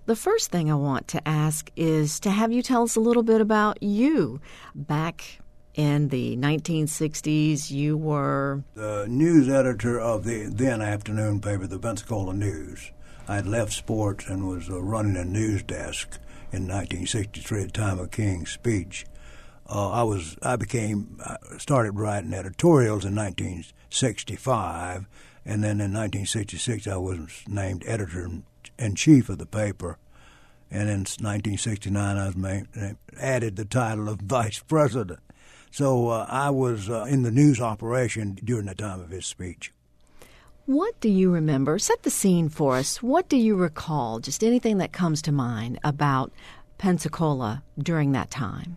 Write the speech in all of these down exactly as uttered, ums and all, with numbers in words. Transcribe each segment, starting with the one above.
Well, the first thing I want to ask is to have you tell us a little bit about you. Back in the nineteen sixties, you were the news editor of the then afternoon paper, the Pensacola News. I had left sports and was uh, running a news desk in nineteen sixty-three at the time of King's speech. Uh, I was I became I started writing editorials in nineteen sixty-five, and then in nineteen sixty-six I was named editor in chief of the paper, and in nineteen sixty-nine I was made, added the title of vice president. So uh, I was uh, in the news operation during the time of his speech. What do you remember? Set the scene for us. What do you recall? Just anything that comes to mind about Pensacola during that time.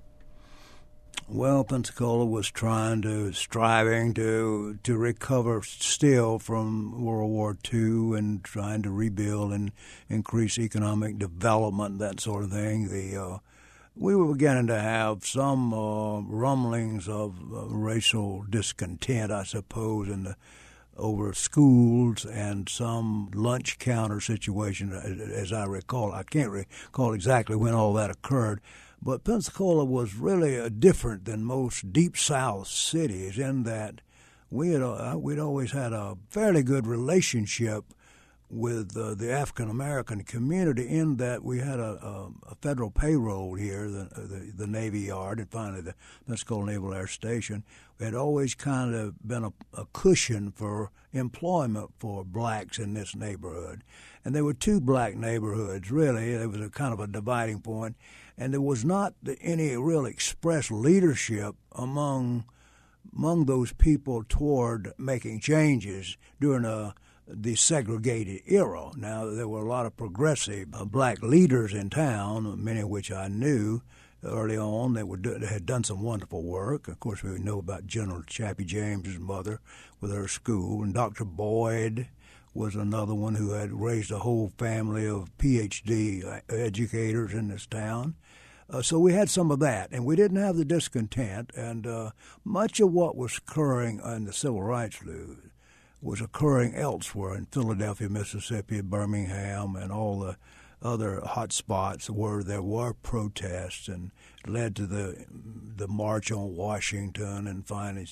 Well, Pensacola was trying to, striving to to recover still from World War Two and trying to rebuild and increase economic development, that sort of thing. The uh, we were beginning to have some uh, rumblings of uh, racial discontent, I suppose, in the over schools and some lunch counter situation, as I recall. I can't recall exactly when all that occurred, but Pensacola was really uh, different than most Deep South cities in that we had uh, we'd always had a fairly good relationship with uh, the African American community, in that we had a, a, a federal payroll here, the, the the Navy Yard, and finally the Pensacola Naval Air Station. It had always kind of been a, a cushion for employment for blacks in this neighborhood. And there were two black neighborhoods, really. There was a kind of a dividing point, and there was not any real express leadership among among those people toward making changes during a the segregated era. Now, there were a lot of progressive uh, black leaders in town, many of which I knew early on. They, were do, they had done some wonderful work. Of course, we know about General Chappie James's mother with her school, and Doctor Boyd was another one who had raised a whole family of P H D educators in this town. Uh, so we had some of that, and we didn't have the discontent, and uh, much of what was occurring in the Civil Rights Movement was occurring elsewhere in Philadelphia, Mississippi, Birmingham, and all the other hot spots where there were protests, and led to the the March on Washington and finally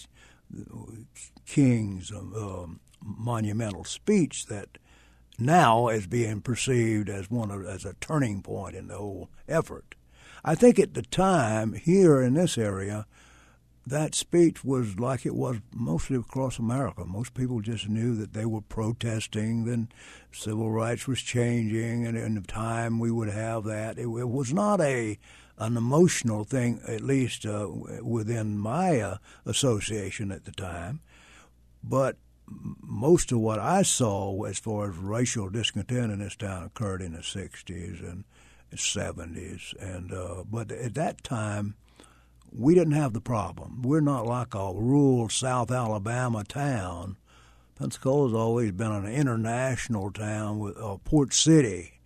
King's um, monumental speech that now is being perceived as one of, as a turning point in the whole effort. I think at the time here in this area, that speech was like it was mostly across America. Most people just knew that they were protesting, then civil rights was changing, and in time we would have that. It, it was not a an emotional thing, at least uh, within my uh, association at the time. But most of what I saw as far as racial discontent in this town occurred in the sixties and seventies. And uh, but at that time, we didn't have the problem. We're not like a rural South Alabama town. Pensacola's always been an international town with a port city,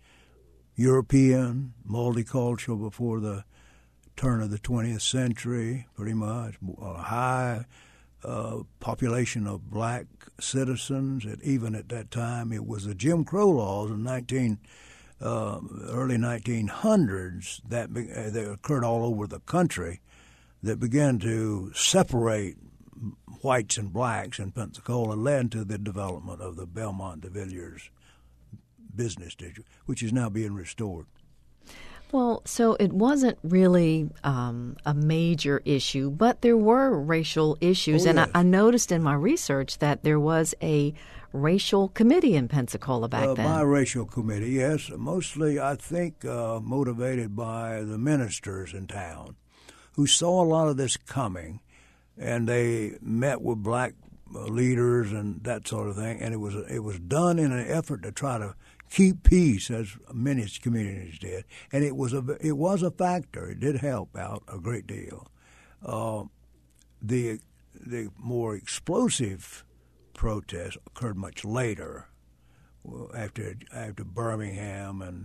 European, multicultural before the turn of the twentieth century, pretty much. A high uh, population of black citizens. And even at that time, it was the Jim Crow laws in nineteen uh, early nineteen hundreds that, be, uh, that occurred all over the country, that began to separate whites and blacks in Pensacola, led to the development of the Belmont de Villiers business district, which is now being restored. Well, so it wasn't really um, a major issue, but there were racial issues. Oh, and yes. I, I noticed in my research that there was a racial committee in Pensacola back uh, then. Biracial committee, yes. Mostly, I think, uh, motivated by the ministers in town, who saw a lot of this coming, and they met with black leaders and that sort of thing. And it was it was done in an effort to try to keep peace, as many communities did. And it was a it was a factor. It did help out a great deal. Uh, the the more explosive protests occurred much later, after after Birmingham and.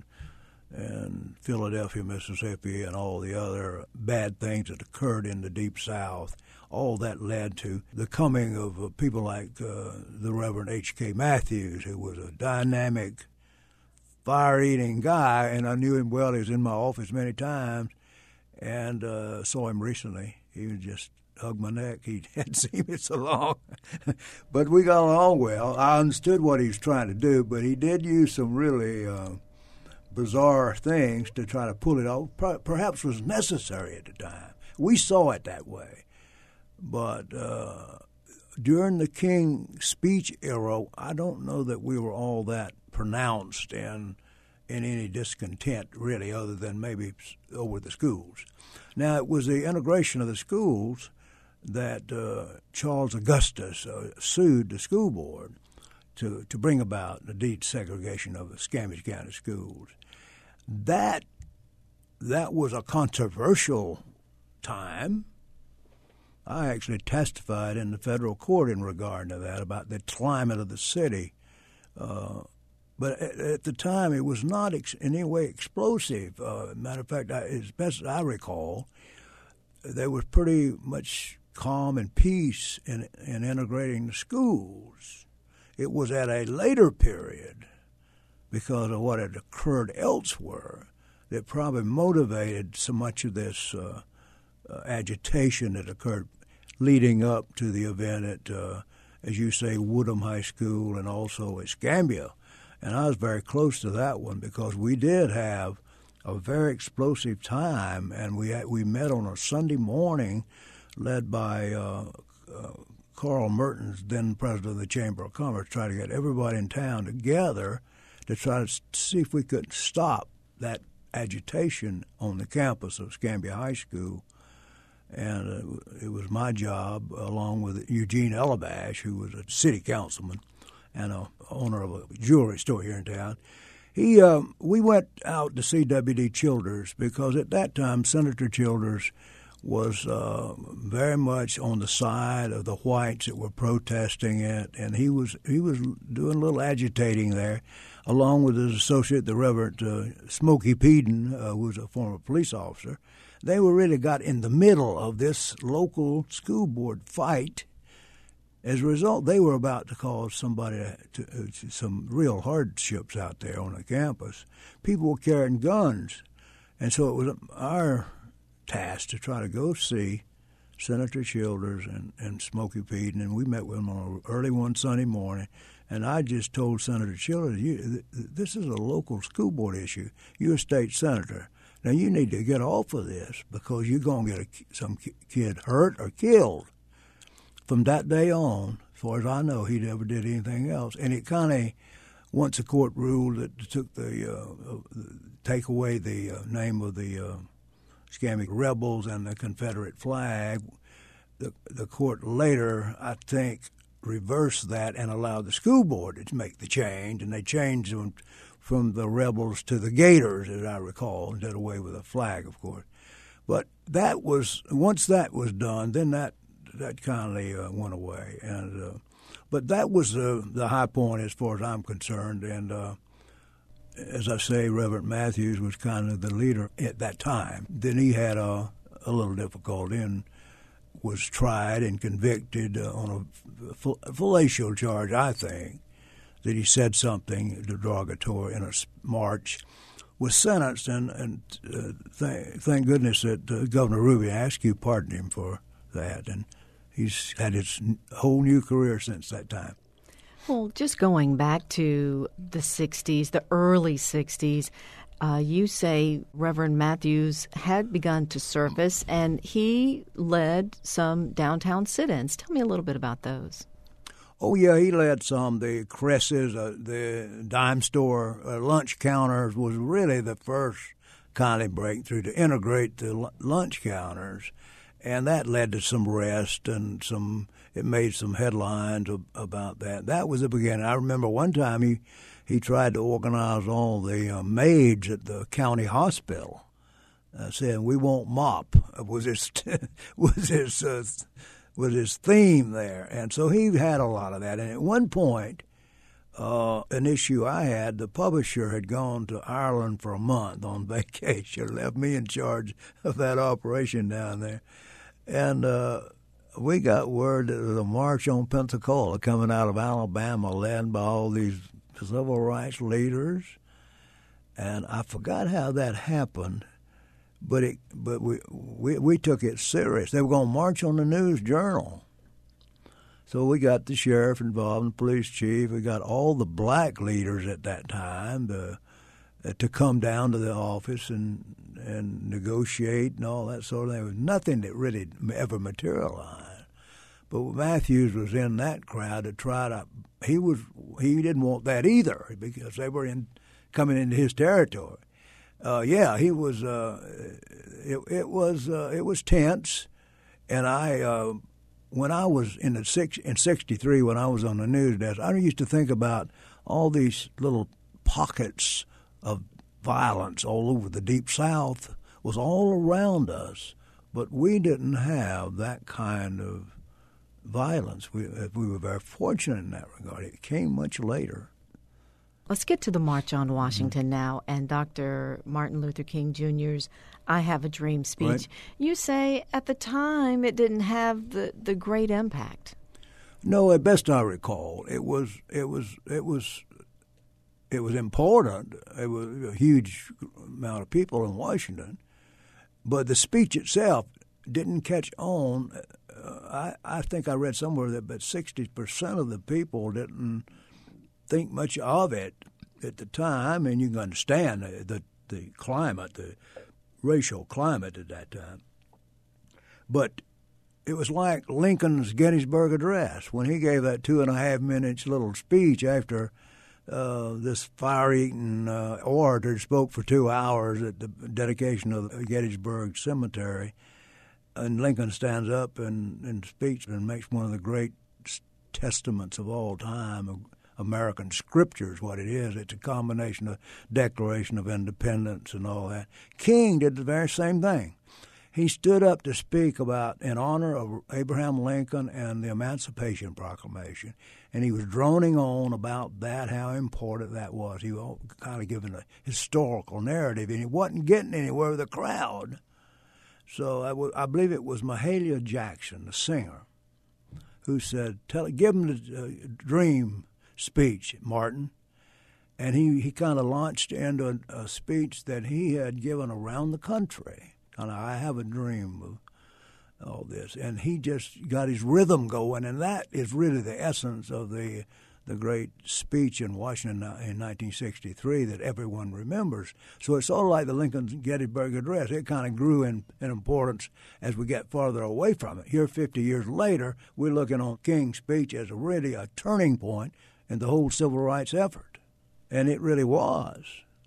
and Philadelphia, Mississippi, and all the other bad things that occurred in the Deep South. All that led to the coming of uh, people like uh, the Reverend H K Matthews, who was a dynamic fire-eating guy, and I knew him well. He was in my office many times, and uh, saw him recently. He was just hugged my neck. He hadn't seen me so long. But we got along well. I understood what he was trying to do, but he did use some really uh, bizarre things to try to pull it off. Perhaps was necessary at the time. We saw it that way. But uh, during the King speech era, I don't know that we were all that pronounced in in any discontent, really, other than maybe over the schools. Now, it was the integration of the schools that uh, Charles Augustus uh, sued the school board to, to bring about the desegregation of the Escambia County schools. That that was a controversial time. I actually testified in the federal court in regard to that, about the climate of the city. Uh, but at, at the time, it was not ex- in any way explosive. Uh, matter of fact, I, as best as I recall, there was pretty much calm and peace in, in integrating the schools. It was at a later period, because of what had occurred elsewhere, that probably motivated so much of this uh, uh, agitation that occurred leading up to the event at, uh, as you say, Woodham High School and also Escambia. And I was very close to that one because we did have a very explosive time, and we had, we met on a Sunday morning led by uh, uh, Carl Mertens, then president of the Chamber of Commerce, try to get everybody in town together to try to see if we could stop that agitation on the campus of Escambia High School. And uh, it was my job, along with Eugene Elabash, who was a city councilman and a owner of a jewelry store here in town. He, uh, we went out to see W D Childers because at that time Senator Childers was uh, very much on the side of the whites that were protesting it, and he was he was doing a little agitating there, along with his associate, the Reverend uh, Smokey Peden, uh, who was a former police officer. They were really got in the middle of this local school board fight. As a result, they were about to cause somebody to, to some real hardships out there on the campus. People were carrying guns, and so it was our task to try to go see Senator Childers and, and Smokey Peden, and we met with him on early one Sunday morning. And I just told Senator Childers, you, this is a local school board issue. You're a state senator. Now, you need to get off of this because you're going to get a, some kid hurt or killed. From that day on, as far as I know, he never did anything else. And it kind of, once the court ruled that took the, uh, take away the uh, name of the uh, Escambia Rebels and the Confederate flag, the, the court later, I think, reversed that and allowed the school board to make the change, and they changed them from the Rebels to the Gators, as I recall, and did away with the flag, of course. But that was, once that was done, then that that kind of uh, went away. And uh, but that was the the high point as far as I'm concerned. And uh, as I say, Reverend Matthews was kind of the leader at that time. Then he had a, a little difficulty and was tried and convicted uh, on a fallacious charge, I think, that he said something derogatory in a march, was sentenced, and, and uh, th- thank goodness that uh, Governor Ruby Askew pardoned him for that, and he's had his whole new career since that time. Well, just going back to the sixties, the early sixties, uh, you say Reverend Matthews had begun to surface, and he led some downtown sit-ins. Tell me a little bit about those. Oh, yeah, he led some. The Cresses, uh, the dime store, uh, lunch counters was really the first kind of breakthrough to integrate the l- lunch counters. And that led to some rest and some, it made some headlines about that. That was the beginning. I remember one time he, he tried to organize all the uh, maids at the county hospital, uh, saying, we won't mop, was his, was his, uh, was his theme there. And so he had a lot of that. And at one point, uh, an issue I had, the publisher had gone to Ireland for a month on vacation, left me in charge of that operation down there. And uh, we got word that there was a march on Pensacola coming out of Alabama, led by all these civil rights leaders. And I forgot how that happened, but it but we we, we took it serious. They were going to march on the News Journal. So we got the sheriff involved, the police chief. We got all the black leaders at that time the, uh, to come down to the office and and negotiate and all that sort of thing. There was nothing that really ever materialized. But Matthews was in that crowd to try to. He was he didn't want that either because they were in coming into his territory. Uh, yeah, he was. Uh, it, it was uh, it was tense, and I. Uh, When I was in the six in sixty-three, when I was on the news desk, I used to think about all these little pockets of violence all over the Deep South was all around us, but we didn't have that kind of violence. We we were very fortunate in that regard. It came much later. Let's get to the March on Washington now and Doctor Martin Luther King Junior's I Have a Dream speech. Right. You say at the time it didn't have the, the great impact. No, at best I recall, it was it was it was it was important. It was a huge amount of people in Washington, but the speech itself didn't catch on. Uh, I I think I read somewhere that about sixty percent of the people didn't think much of it at the time, and you can understand the, the the climate, the racial climate at that time. But it was like Lincoln's Gettysburg Address when he gave that two and a half minutes little speech after uh, this fire-eaten uh, orator spoke for two hours at the dedication of the Gettysburg Cemetery, and Lincoln stands up and, and speaks and makes one of the great testaments of all time of American scripture is what it is. It's a combination of Declaration of Independence and all that. King did the very same thing. He stood up to speak about in honor of Abraham Lincoln and the Emancipation Proclamation, and he was droning on about that, how important that was. He was kind of giving a historical narrative, and he wasn't getting anywhere with the crowd. So I, w- I believe it was Mahalia Jackson, the singer, who said, "Tell, give him the uh, dream speech, Martin." And he, he kind of launched into a, a speech that he had given around the country. Kind of, I have a dream of all this. And he just got his rhythm going, and that is really the essence of the the great speech in Washington in nineteen sixty-three that everyone remembers. So it's sort of like the Lincoln Gettysburg Address. It kind of grew in, in importance as we get farther away from it. Here, fifty years later, we're looking on King's speech as a really a turning point in the whole civil rights effort. And it really was.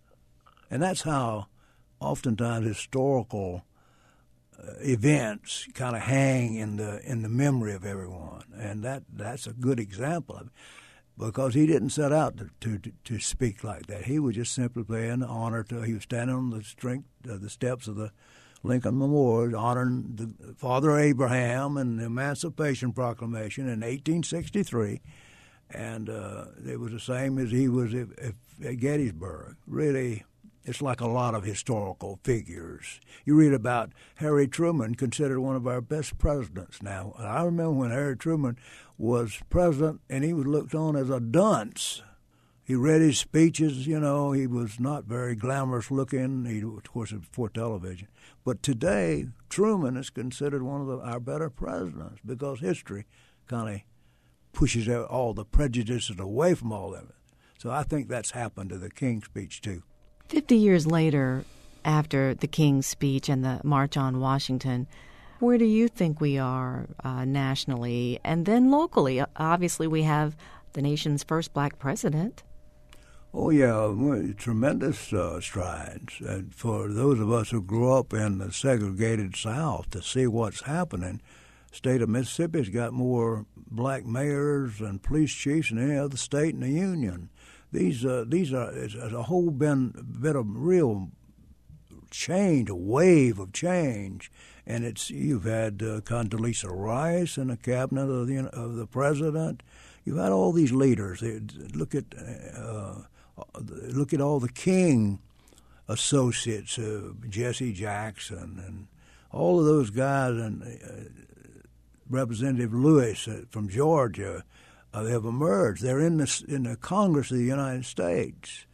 And that's how oftentimes historical uh, events kind of hang in the in the memory of everyone. And that that's a good example of it. Because he didn't set out to, to to speak like that. He was just simply paying honor to, he was standing on the strength, uh, the steps of the Lincoln Memorial, honoring the Father Abraham and the Emancipation Proclamation in eighteen sixty-three. And uh, it was the same as he was at, at Gettysburg. Really, it's like a lot of historical figures. You read about Harry Truman, considered one of our best presidents now. I remember when Harry Truman was president, and he was looked on as a dunce. He read his speeches, you know, he was not very glamorous looking. He, of course, it was before television. But today, Truman is considered one of the, our better presidents because history kind of pushes all the prejudices away from all of it. So I think that's happened to the King speech, too. Fifty years later, after the King's speech and the March on Washington, where do you think we are uh, nationally and then locally? Obviously, we have the nation's first black president. Oh, yeah, tremendous uh, strides. And for those of us who grew up in the segregated South to see what's happening, the state of Mississippi's got more black mayors and police chiefs than any other state in the Union. These uh, these are it's a whole been been a real change, a wave of change, and it's you've had uh, Condoleezza Rice in the cabinet of the of the president. You've had all these leaders. They, look at uh, look at all the King associates, uh, Jesse Jackson, and all of those guys, and uh, Representative Lewis uh, from Georgia. Uh, they have emerged. They're in the in the Congress of the United States.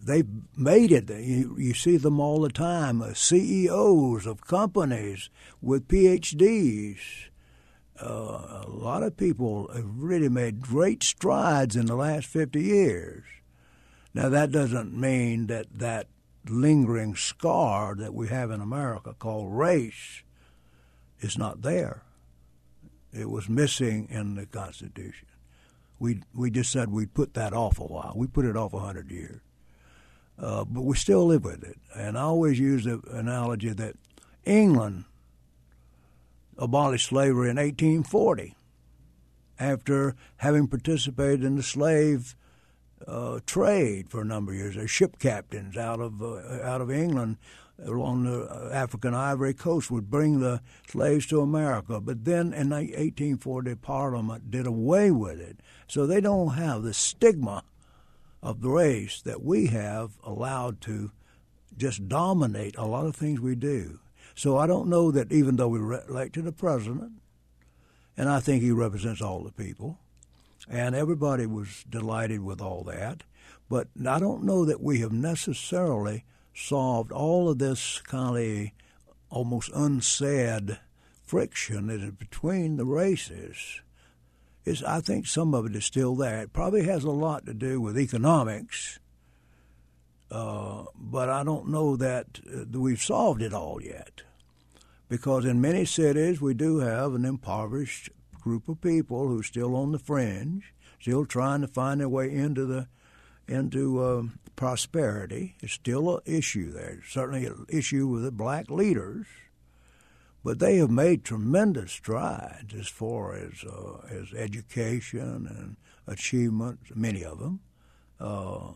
they've made it. You, you see them all the time, uh, C E Os of companies with P H Ds. Uh, a lot of people have really made great strides in the last fifty years. Now, that doesn't mean that that lingering scar that we have in America called race is not there. It was missing in the Constitution. We we just said we'd put that off a while. We put it off a hundred years. Uh, but we still live with it. And I always use the analogy that England abolished slavery in eighteen forty after having participated in the slave uh, trade for a number of years. They're ship captains out of uh, out of England along the African Ivory Coast would bring the slaves to America. But then in eighteen forty, Parliament did away with it. So they don't have the stigma of the race that we have allowed to just dominate a lot of things we do. So I don't know that even though we re- elected a president, and I think he represents all the people, and everybody was delighted with all that, but I don't know that we have necessarily solved all of this kind of almost unsaid friction that is between the races. It's, I think some of it is still there. It probably has a lot to do with economics, uh, but I don't know that uh, we've solved it all yet. Because in many cities we do have an impoverished group of people who are still on the fringe, still trying to find their way into the into uh, prosperity. It's still an issue there. It's certainly an issue with the black leaders, but they have made tremendous strides as far as uh, as education and achievement. Many of them. Uh,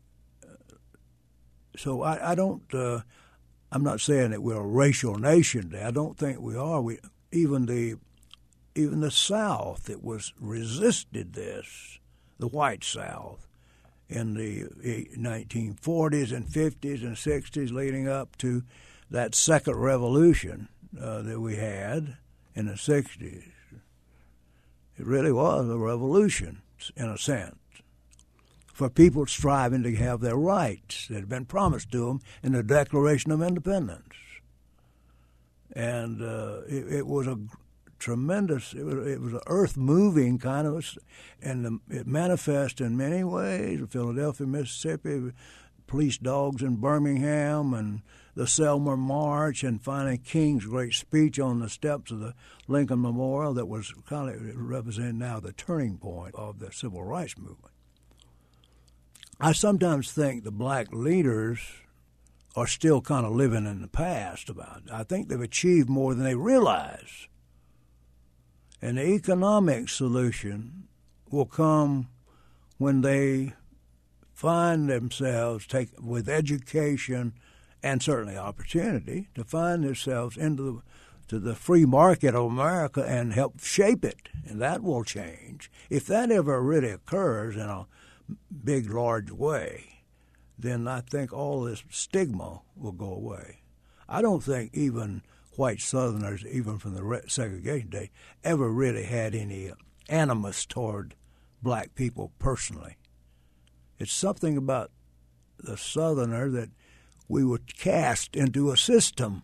so I, I don't. Uh, I'm not saying that we're a racial nation. I don't think we are. We even the even the South that was resisted this, the white South, in the nineteen forties and fifties and sixties, leading up to that second revolution uh, that we had in the sixties. It really was a revolution, in a sense, for people striving to have their rights that had been promised to them in the Declaration of Independence. And uh, it, it was a tremendous, it was, it was an earth-moving kind of, a, and the, it manifests in many ways. Philadelphia, Mississippi, police dogs in Birmingham, and the Selma March, and finally King's great speech on the steps of the Lincoln Memorial that was kind of representing now the turning point of the civil rights movement. I sometimes think the black leaders are still kind of living in the past about it. I think they've achieved more than they realize. And the economic solution will come when they find themselves, take, with education and certainly opportunity, to find themselves into the, to the free market of America and help shape it. And that will change. If that ever really occurs in a big, large way, then I think all this stigma will go away. I don't think even white Southerners, even from the segregation day, ever really had any animus toward black people personally. It's something about the Southerner that we were cast into a system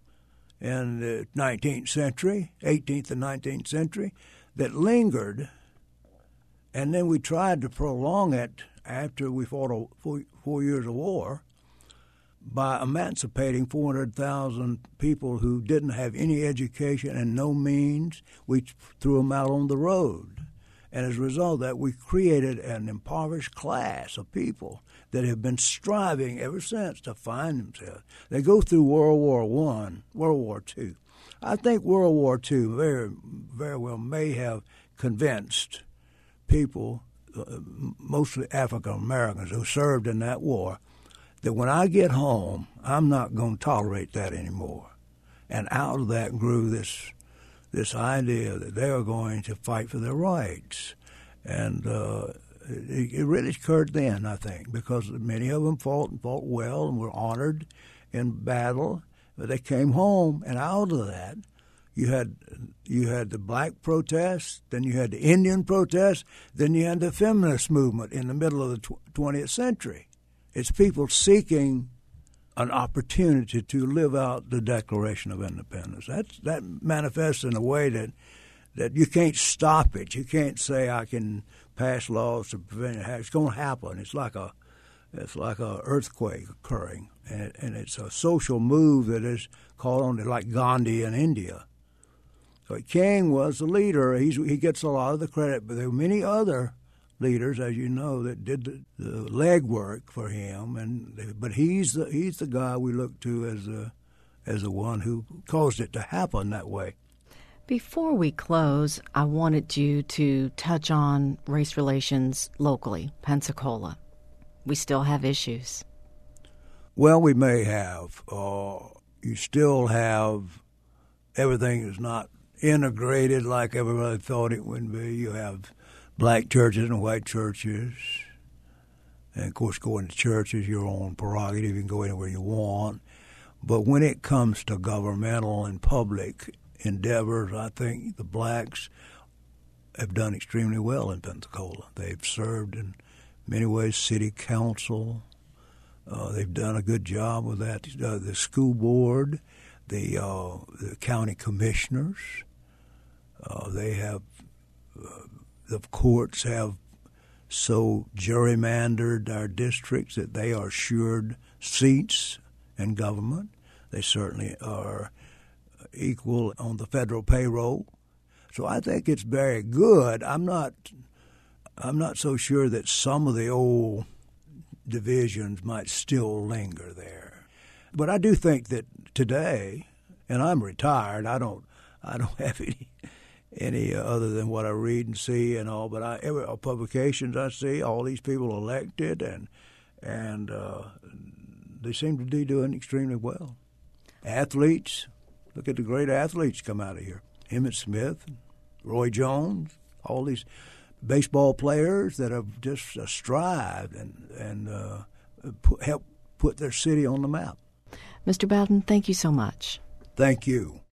in the nineteenth century, eighteenth and nineteenth century, that lingered. And then we tried to prolong it after we fought a four, four years of war by emancipating four hundred thousand people who didn't have any education and no means. We threw them out on the road. And as a result of that, we created an impoverished class of people that have been striving ever since to find themselves. They go through World War One, World War Two. I think World War Two very, very well may have convinced people, uh, mostly African Americans who served in that war, that when I get home, I'm not going to tolerate that anymore. And out of that grew this this idea that they are going to fight for their rights. And uh, it, it really occurred then, I think, because many of them fought and fought well and were honored in battle. But they came home, and out of that, You had you had the black protests, then you had the Indian protests, then you had the feminist movement in the middle of the twentieth century. It's people seeking an opportunity to live out the Declaration of Independence. That's, that manifests in a way that, that you can't stop it. You can't say I can pass laws to prevent it. It's going to happen. It's like a it's like a earthquake occurring, and, it, and it's a social move that is called on, like Gandhi in India. So King was the leader. He's, he gets a lot of the credit, but there were many other leaders, as you know, that did the, the legwork for him. And they, but he's the he's the guy we look to as the as the one who caused it to happen that way. Before we close, I wanted you to touch on race relations locally, Pensacola. We still have issues. Well, we may have. Uh, you still have everything is not integrated like everybody thought it would be. You have black churches and white churches. And, of course, going to church is your own prerogative. You can go anywhere you want. But when it comes to governmental and public endeavors, I think the blacks have done extremely well in Pensacola. They've served in many ways city council. Uh, they've done a good job with that. Uh, the school board, the, uh, the county commissioners, uh, they have, uh, the courts have so gerrymandered our districts that they are assured seats in government. They certainly are equal on the federal payroll. So I think it's very good. I'm not I'm not so sure that some of the old divisions might still linger there. But I do think that today, and I'm retired, I don't I don't have any any other than what I read and see and all, but I every publications I see, all these people elected, and and uh, they seem to be doing extremely well. Athletes, look at the great athletes come out of here. Emmitt Smith, Roy Jones, all these baseball players that have just uh, strived and, and uh, put, helped put their city on the map. Mister Bowden, thank you so much. Thank you.